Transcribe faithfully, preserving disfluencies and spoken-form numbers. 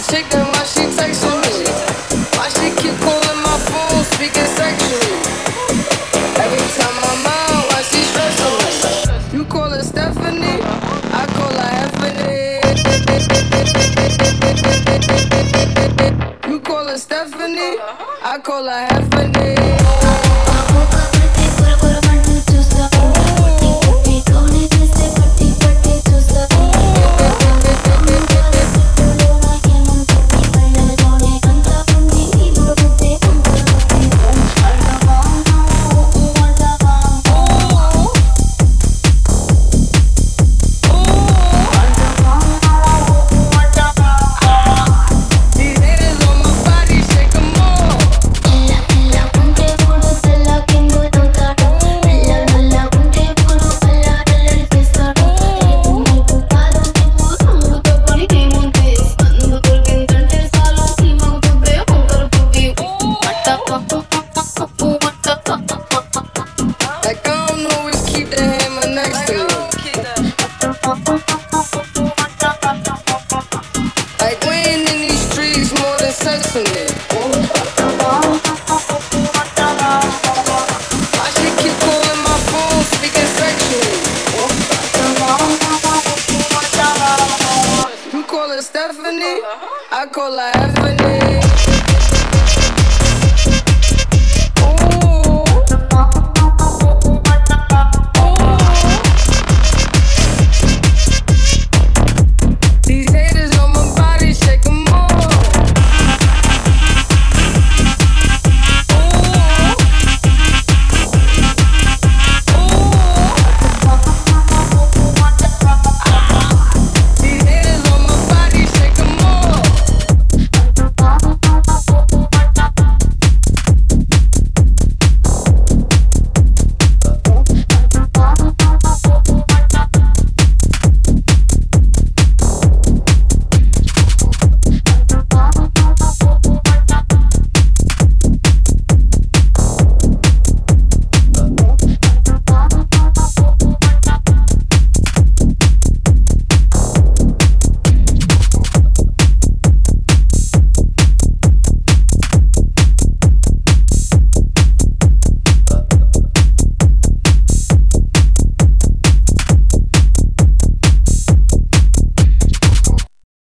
chicken, why she texting me? Why she keep calling my phone, speaking sexually? Every time I'm out, why she stressing me? You call her Stephanie, I call her Heffany. You call her Stephanie, I call her Heffany. Like I don't always keep the hammer next to me. Like we ain't in these streets more than sex in it. Why she keep calling my phone, speaking sexually? You call her Stephanie, I call her Heffany.